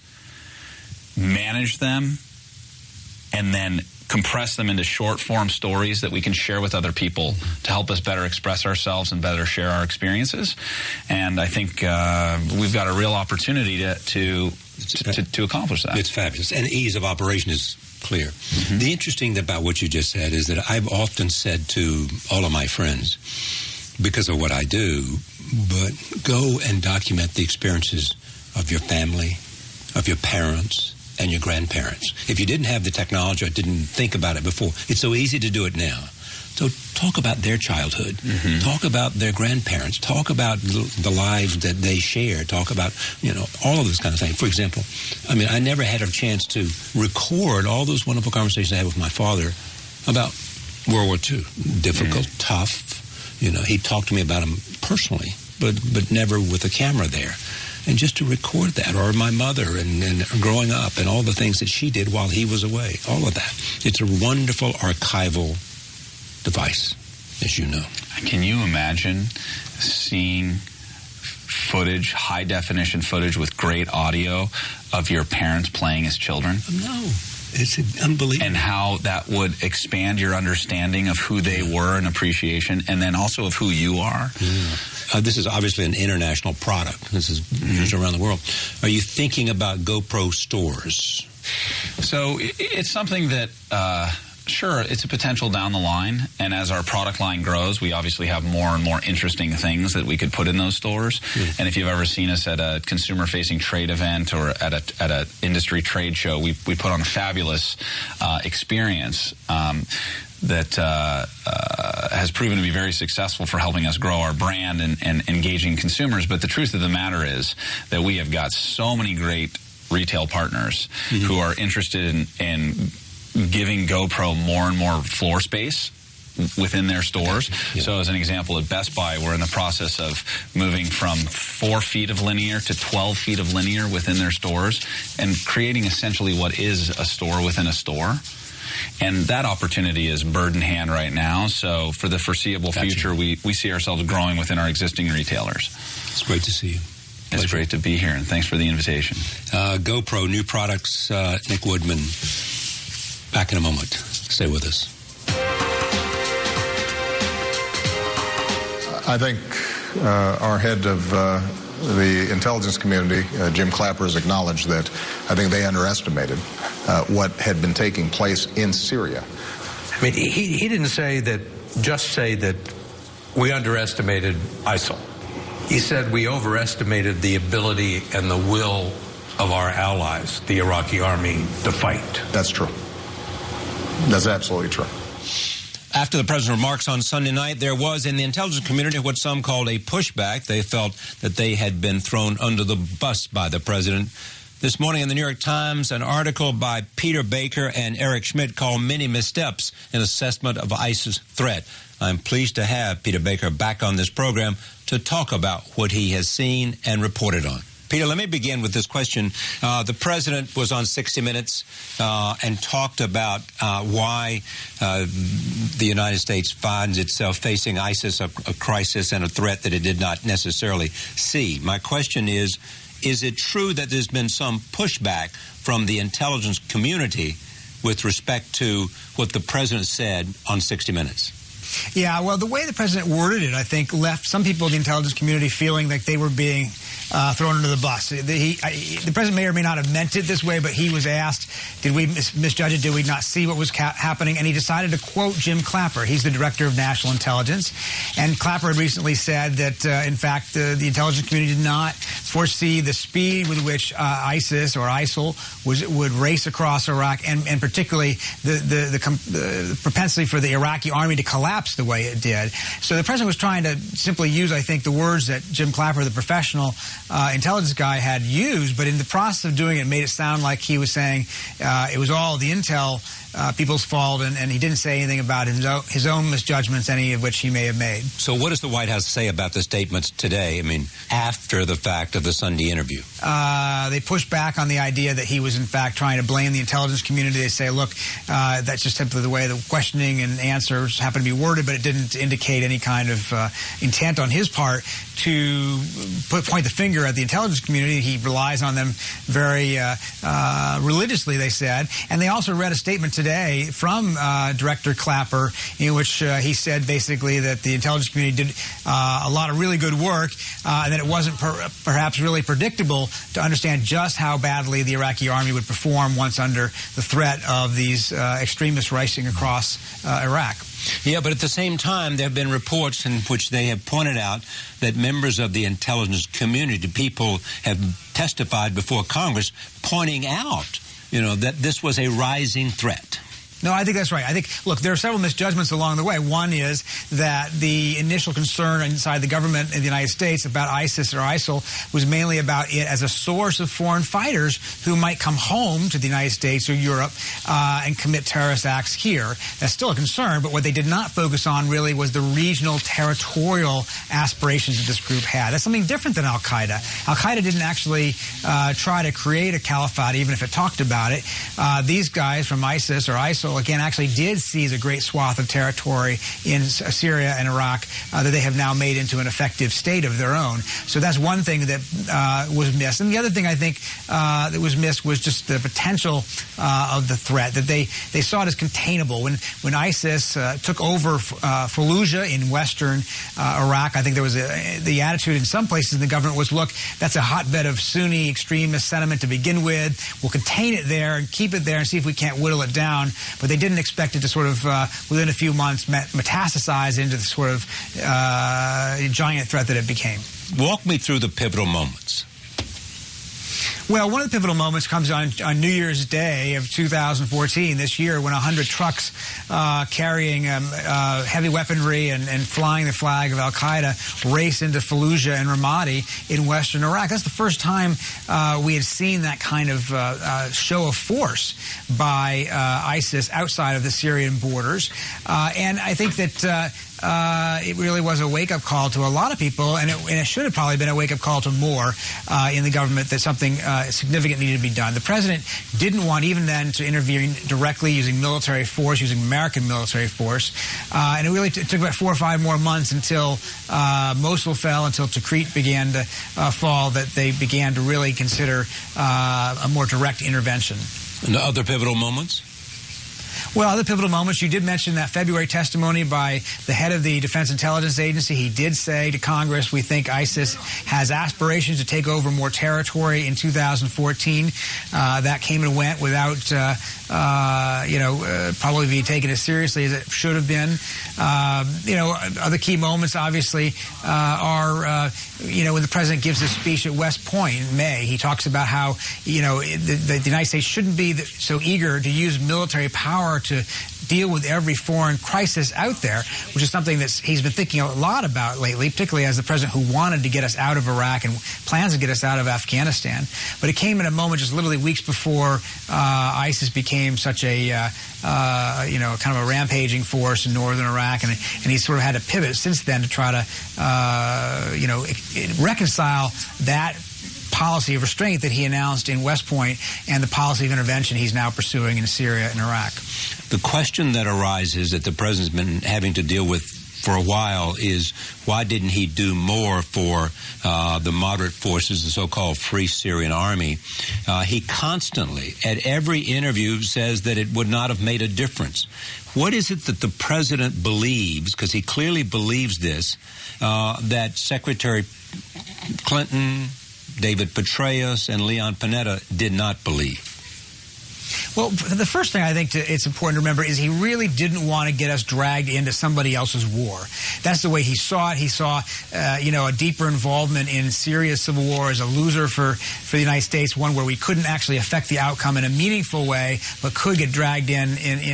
manage them, and then compress them into short-form stories that we can share with other people to help us better express ourselves and better share our experiences. And I think we've got a real opportunity to accomplish that. It's fabulous. And ease of operation is clear. Mm-hmm. The interesting thing about what you just said is that I've often said to all of my friends, because of what I do, but go and document the experiences of your family, of your parents, and your grandparents. If you didn't have the technology or didn't think about it before, it's so easy to do it now. So talk about their childhood. Mm-hmm. Talk about their grandparents. Talk about the lives that they share. Talk about, all of this kind of thing. For example, I never had a chance to record all those wonderful conversations I had with my father about World War II. Difficult, tough. He talked to me about them personally, but never with a camera there. And just to record that, or my mother and growing up and all the things that she did while he was away, all of that. It's a wonderful archival device, as you know. Can you imagine seeing footage, high-definition footage with great audio of your parents playing as children? No. It's unbelievable. And how that would expand your understanding of who they were and appreciation, and then also of who you are. Yeah. This is obviously an international product. This is used around the world. Are you thinking about GoPro stores? So it's something that, sure, it's a potential down the line. And as our product line grows, we obviously have more and more interesting things that we could put in those stores. And if you've ever seen us at a consumer-facing trade event or at a industry trade show, we put on a fabulous experience that has proven to be very successful for helping us grow our brand and engaging consumers. But the truth of the matter is that we have got so many great retail partners who are interested in giving GoPro more and more floor space within their stores. Yeah. So as an example, at Best Buy, we're in the process of moving from 4 feet of linear to 12 feet of linear within their stores and creating essentially what is a store within a store. And that opportunity is bird in hand right now. So for the foreseeable future, we see ourselves growing within our existing retailers. It's great to see you. It's great to be here, and thanks for the invitation. GoPro, new products, Nick Woodman. Back in a moment. Stay with us. I think our head of the intelligence community, Jim Clapper has acknowledged that I think they underestimated what had been taking place in Syria. I mean, he didn't say that we underestimated ISIL. He said we overestimated the ability and the will of our allies, the Iraqi army, to fight. That's true. That's absolutely true. After the president's remarks on Sunday night, there was in the intelligence community what some called a pushback. They felt that they had been thrown under the bus by the president. This morning in the New York Times, an article by Peter Baker and Eric Schmidt called Many Missteps in Assessment of ISIS Threat. I'm pleased to have Peter Baker back on this program to talk about what he has seen and reported on. Peter, let me begin with this question. The president was on 60 Minutes and talked about why the United States finds itself facing ISIS, a crisis and a threat that it did not necessarily see. My question is it true that there's been some pushback from the intelligence community with respect to what the president said on 60 Minutes? Yeah, well, the way the president worded it, I think, left some people in the intelligence community feeling like they were being thrown under the bus. The president may or may not have meant it this way, but he was asked, did we misjudge it? Did we not see what was happening? And he decided to quote Jim Clapper. He's the director of national intelligence. And Clapper had recently said that, in fact, the intelligence community did not foresee the speed with which ISIS or ISIL would race across Iraq, and particularly the propensity for the Iraqi army to collapse the way it did. So the president was trying to simply use, I think, the words that Jim Clapper, the professional intelligence guy, had used, but in the process of doing it, made it sound like he was saying it was all the intel people's fault, and he didn't say anything about his own misjudgments, any of which he may have made. So what does the White House say about the statements today, I mean, after the fact of the Sunday interview? They pushed back on the idea that he was, in fact, trying to blame the intelligence community. They say, look, that's just simply the way the questioning and answers happen to be worded, but it didn't indicate any kind of intent on his part to point the finger at the intelligence community. He relies on them very religiously, they said. And they also read a statement today from Director Clapper in which he said basically that the intelligence community did a lot of really good work and that it wasn't perhaps really predictable to understand just how badly the Iraqi army would perform once under the threat of these extremists racing across Iraq. Yeah, but at the same time, there have been reports in which they have pointed out that members of the intelligence community, people have testified before Congress, pointing out, that this was a rising threat. No, I think that's right. I think, look, there are several misjudgments along the way. One is that the initial concern inside the government in the United States about ISIS or ISIL was mainly about it as a source of foreign fighters who might come home to the United States or Europe and commit terrorist acts here. That's still a concern, but what they did not focus on really was the regional territorial aspirations that this group had. That's something different than Al-Qaeda. Al-Qaeda didn't actually try to create a caliphate, even if it talked about it. These guys from ISIS or ISIL, again, actually did seize a great swath of territory in Syria and Iraq that they have now made into an effective state of their own. So that's one thing that was missed. And the other thing I think that was missed was just the potential of the threat, that they saw it as containable. When ISIS took over Fallujah in western Iraq, I think there was the attitude in some places in the government was, look, that's a hotbed of Sunni extremist sentiment to begin with. We'll contain it there and keep it there and see if we can't whittle it down. But they didn't expect it to sort of, within a few months, metastasize into the sort of giant threat that it became. Walk me through the pivotal moments. Well, one of the pivotal moments comes on New Year's Day of 2014, this year, when 100 trucks carrying heavy weaponry and flying the flag of Al-Qaeda race into Fallujah and Ramadi in western Iraq. That's the first time we had seen that kind of show of force by ISIS outside of the Syrian borders. And I think that it really was a wake-up call to a lot of people, and it should have probably been a wake-up call to more in the government that something significant needed to be done. The president didn't want even then to intervene directly using military force, using American military force, and it really took about 4 or 5 more months until Mosul fell, until Tikrit began to fall, that they began to really consider a more direct intervention. And the other pivotal moments? Well, other pivotal moments, you did mention that February testimony by the head of the Defense Intelligence Agency. He did say to Congress, we think ISIS has aspirations to take over more territory in 2014. That came and went without, probably being taken as seriously as it should have been. Other key moments, obviously, are when the president gives this speech at West Point in May. He talks about how, the United States shouldn't be so eager to use military power to deal with every foreign crisis out there, which is something that he's been thinking a lot about lately, particularly as the president who wanted to get us out of Iraq and plans to get us out of Afghanistan. But it came in a moment just literally weeks before ISIS became such a kind of a rampaging force in northern Iraq, and he sort of had to pivot since then to try to reconcile that policy of restraint that he announced in West Point and the policy of intervention he's now pursuing in Syria and Iraq. The question that arises that the president's been having to deal with for a while is, why didn't he do more for the moderate forces, the so-called Free Syrian Army? He constantly, at every interview, says that it would not have made a difference. What is it that the president believes, because he clearly believes this, that Secretary Clinton, David Petraeus, and Leon Panetta did not believe? Well, the first thing I think it's important to remember is he really didn't want to get us dragged into somebody else's war. That's the way he saw it. He saw, a deeper involvement in Syria's civil war as a loser for the United States, one where we couldn't actually affect the outcome in a meaningful way, but could get dragged in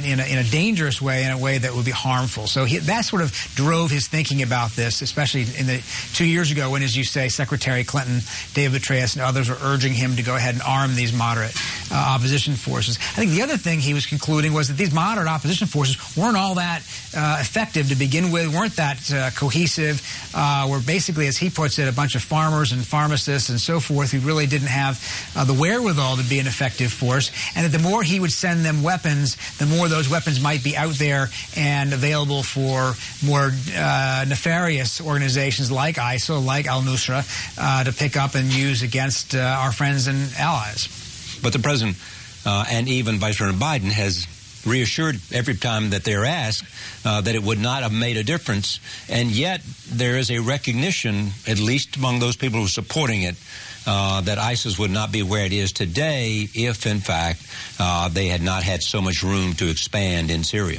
a dangerous way, in a way that would be harmful. So that sort of drove his thinking about this, especially in the 2 years ago when, as you say, Secretary Clinton, David Petraeus, and others were urging him to go ahead and arm these moderate opposition forces. I think the other thing he was concluding was that these moderate opposition forces weren't all that effective to begin with, weren't that cohesive, were basically, as he puts it, a bunch of farmers and pharmacists and so forth who really didn't have the wherewithal to be an effective force, and that the more he would send them weapons, the more those weapons might be out there and available for more nefarious organizations like ISIL, like al-Nusra, to pick up and use against our friends and allies. But the president and even Vice President Biden has reassured every time that they're asked that it would not have made a difference. And yet there is a recognition, at least among those people who are supporting it, that ISIS would not be where it is today if, in fact, they had not had so much room to expand in Syria.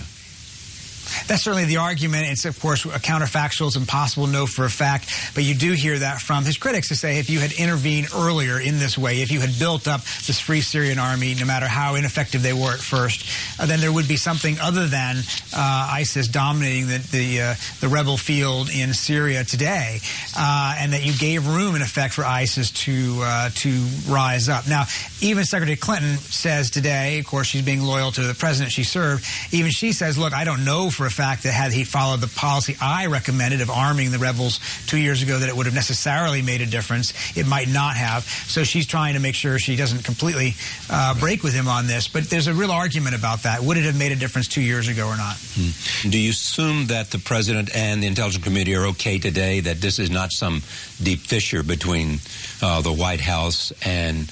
That's certainly the argument. It's, of course, a counterfactual. It's impossible to know for a fact. But you do hear that from his critics to say if you had intervened earlier in this way, if you had built up this Free Syrian Army, no matter how ineffective they were at first, then there would be something other than ISIS dominating the rebel field in Syria today, and that you gave room, in effect, for ISIS to rise up. Now, even Secretary Clinton says today, of course, she's being loyal to the president she served, even she says, look, I don't know for a fact that had he followed the policy I recommended of arming the rebels 2 years ago that it would have necessarily made a difference. It might not have. So she's trying to make sure she doesn't completely break with him on this. But there's a real argument about that. Would it have made a difference 2 years ago or not? Do you assume that the president and the intelligence community are okay today, that this is not some deep fissure between the White House and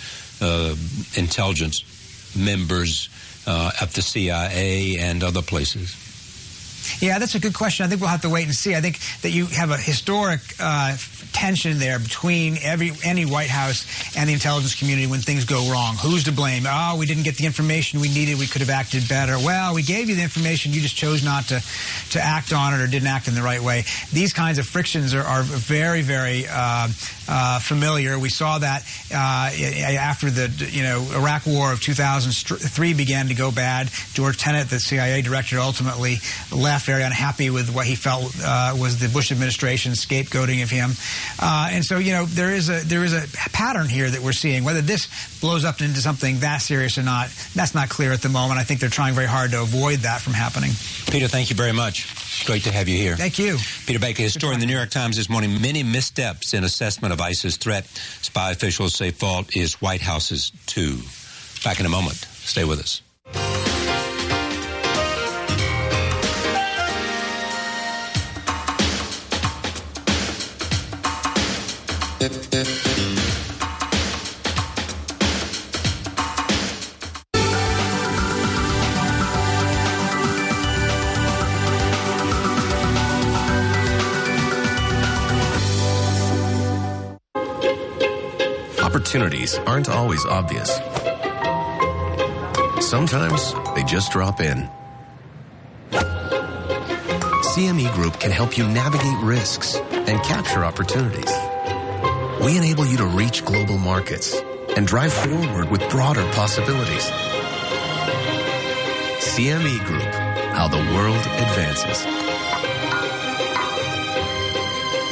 intelligence members at the CIA and other places? Yeah, that's a good question. I think we'll have to wait and see. I think that you have a historic tension there between any White House and the intelligence community when things go wrong. Who's to blame? Oh, we didn't get the information we needed. We could have acted better. Well, we gave you the information. You just chose not to act on it or didn't act in the right way. These kinds of frictions are very, very familiar. We saw that after the Iraq War of 2003 began to go bad. George Tenet, the CIA director, ultimately left very unhappy with what he felt was the Bush administration scapegoating of him. And so, there is a pattern here that we're seeing. Whether this blows up into something that serious or not, that's not clear at the moment. I think they're trying very hard to avoid that from happening. Peter, thank you very much. Great to have you here. Thank you. Peter Baker, historian in the New York Times this morning. Many missteps in assessment of ISIS threat. Spy officials say fault is White House's too. Back in a moment. Stay with us. opportunities aren't always obvious. Sometimes they just drop in. CME Group can help you navigate risks and capture opportunities. We enable you to reach global markets and drive forward with broader possibilities. CME Group, how the world advances.